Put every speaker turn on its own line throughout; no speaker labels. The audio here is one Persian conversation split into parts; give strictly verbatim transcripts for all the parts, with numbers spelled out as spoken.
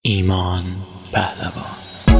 ایمان پهلوان.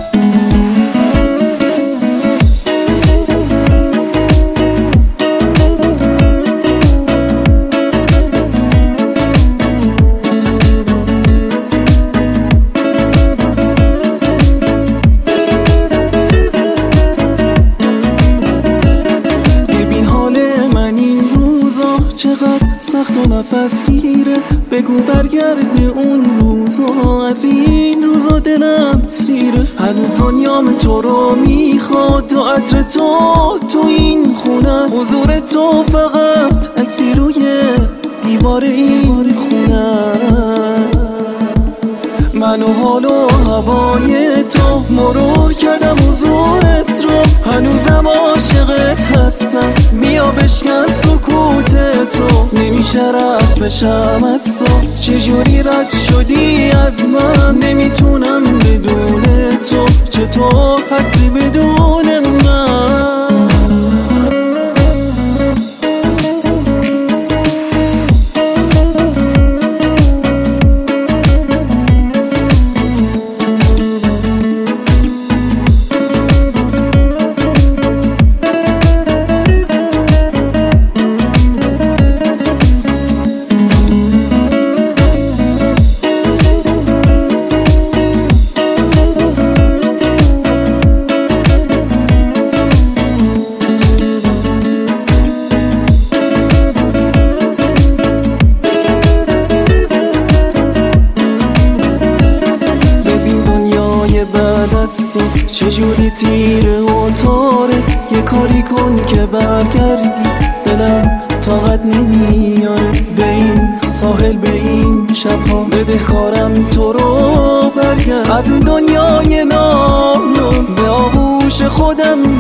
ببین حال من این روزا چقدر سخت و نفس گیره، بگو برگرده اون روزا، از این روزا دلم سیره. هنوز دنیام تو رو میخواد، تو عطر تو تو این خونه، حضور تو فقط عکسی روی دیوار این خونه. من و حال و هوای تو مرور کردم حضورت رو، هنوزم عاشقت هستم، بیا بشکن سکوت تو. نمیشه رد بشم از تو، چجوری رد شدی از من، نمیتونم بدون تو، چطور هستی بدون من. بعد از تو چجوری تیره و تاره، یه کاری کن که برگردی، دلم طاقت نمیاره به این ساحل به این شبها، بده خارم تو رو برگرد، از این دنیای نالم به آغوش خودم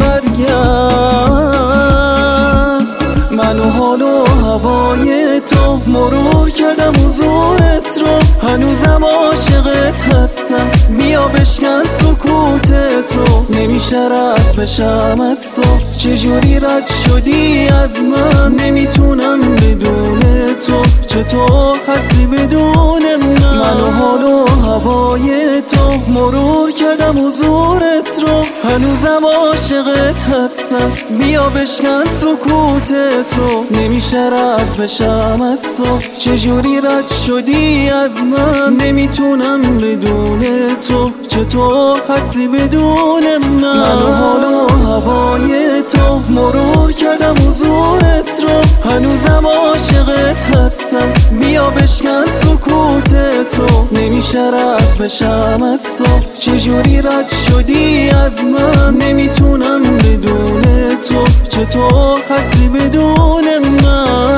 برگرد. من و حال و هوای تو مرور کردم حضورت رو، هنوزم عاشقت هستم، بیا بشکن سکوت تو. نمیشه رد بشم از تو، چجوری رد شدی از من، نمیتونم بدون تو، چطور هستی بدون من. من و حال و هوای تو مرور کردم حضورت رو، هنوزم عاشقت هستم، بیا بشکن سکوت تو. نمیشه رد بشم از تو، چجوری رد شدی از من، نمیتونم بدون تو، چطور هستی بدون من. من و حال و هوای تو مرور کردم حضورت رو، هنوزم عاشقت هستم، بیا بشکن سکوت تو. نمیشه رد بشم از تو، چجوری رد شدی از من، نمیتونم بدون تو، چطور هستی بدون من.